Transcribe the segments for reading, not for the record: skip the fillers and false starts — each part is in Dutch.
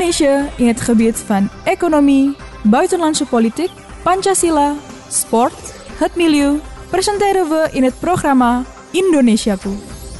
Indonesia in het gebied van economie, buitenlandse politiek, Pancasila, sport, het milieu, presenteren we in het programma Indonesiaku.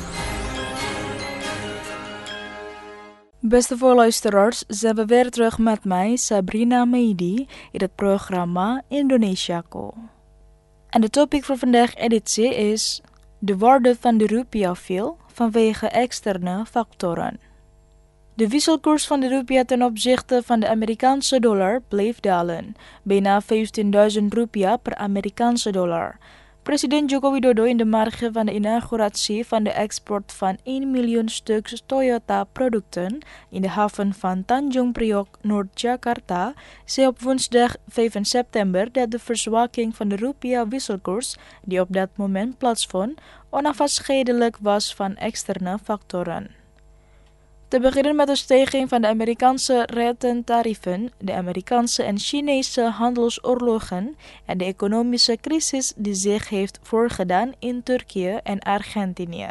Beste voorluisteraars, zijn we weer terug met mij, Sabrina Meidi, in het programma Indonesiaku. En de topic voor vandaag editie is: de waarde van de rupiah viel vanwege externe factoren. De wisselkoers van de rupiah ten opzichte van de Amerikaanse dollar bleef dalen, bijna 15.000 rupiah per Amerikaanse dollar. President Joko Widodo in de marge van de inauguratie van de export van 1 miljoen stuks Toyota-producten in de haven van Tanjung Priok, Noord-Jakarta, zei op woensdag 5 september dat de verzwakking van de rupiah-wisselkoers, die op dat moment plaatsvond, onafscheidelijk was van externe factoren. Te beginnen met de stijging van de Amerikaanse rentetarieven, de Amerikaanse en Chinese handelsoorlogen en de economische crisis die zich heeft voorgedaan in Turkije en Argentinië.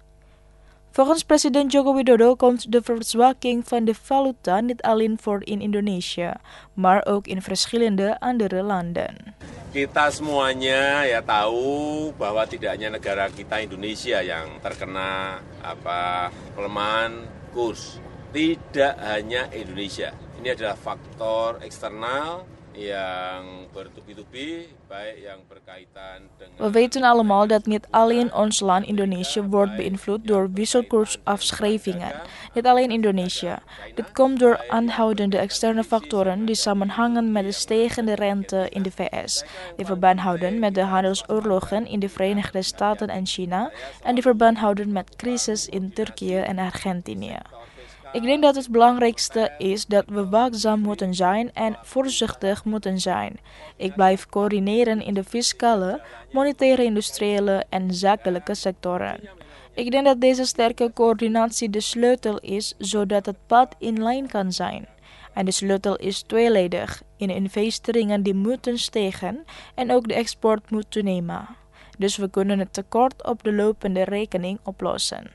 Volgens president Joko Widodo komt de verzwakking van de valuta niet alleen voor in Indonesië, maar ook in verschillende andere landen. Kita semuanya tahu bahwa tidak hanya negara kita Indonesia yang terkena pelemahan kurs. Tidak hanya Indonesia. Ini adalah faktor eksternal yang bertubi-tubi, baik yang berkaitan dengan. We weten allemaal dat niet alleen ons land Indonesië wordt beïnvloed door wisselkoersafschrijvingen. Niet alleen Indonesië. Dit komt door aanhoudende externe factoren die samenhangen met de stijgende rente in de VS, die verband houden met de handelsoorlogen in de Verenigde Staten en China en die verband houden met crisis in Turkije en Argentinië. Ik denk dat het belangrijkste is dat we waakzaam moeten zijn en voorzichtig moeten zijn. Ik blijf coördineren in de fiscale, monetaire, industriële en zakelijke sectoren. Ik denk dat deze sterke coördinatie de sleutel is, zodat het pad in lijn kan zijn. En de sleutel is tweeledig, in investeringen die moeten stijgen en ook de export moet toenemen. Dus we kunnen het tekort op de lopende rekening oplossen.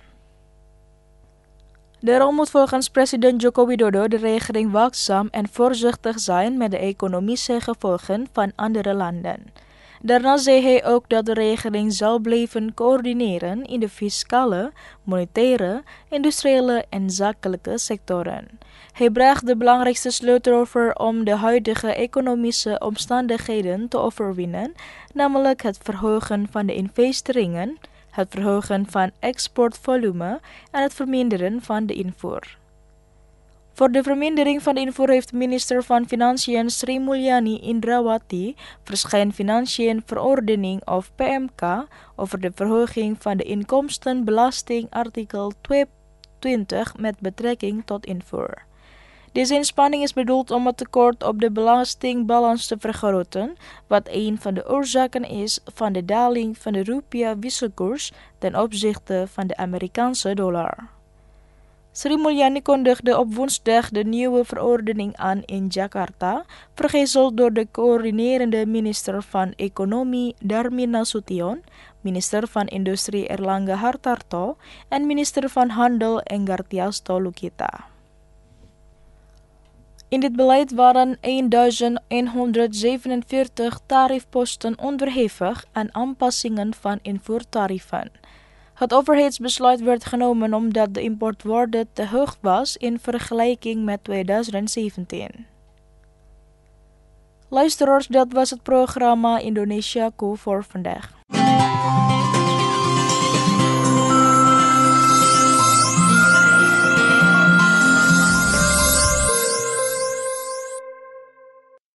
Daarom moet volgens president Joko Widodo de regering waakzaam en voorzichtig zijn met de economische gevolgen van andere landen. Daarna zei hij ook dat de regering zal blijven coördineren in de fiscale, monetaire, industriële en zakelijke sectoren. Hij bracht de belangrijkste sleutel over om de huidige economische omstandigheden te overwinnen, namelijk het verhogen van de investeringen, het verhogen van exportvolume en het verminderen van de invoer. Voor de vermindering van de invoer heeft minister van Financiën Sri Mulyani Indrawati verscheen Financiën Verordening of PMK over de verhoging van de inkomstenbelasting artikel 22 met betrekking tot invoer. Deze inspanning is bedoeld om het tekort op de belastingbalans te vergroten, wat een van de oorzaken is van de daling van de rupiah-wisselkoers ten opzichte van de Amerikaanse dollar. Sri Mulyani kondigde op woensdag de nieuwe verordening aan in Jakarta, vergezeld door de coördinerende minister van Economie Darmin Nasution, minister van Industrie Erlangga Hartarto en minister van Handel Enggartias Tolukita. In dit beleid waren 1147 tariefposten onderhevig aan aanpassingen van invoertarieven. Het overheidsbesluit werd genomen omdat de importwaarde te hoog was in vergelijking met 2017. Luisteraars, dat was het programma Indonesiaku voor vandaag.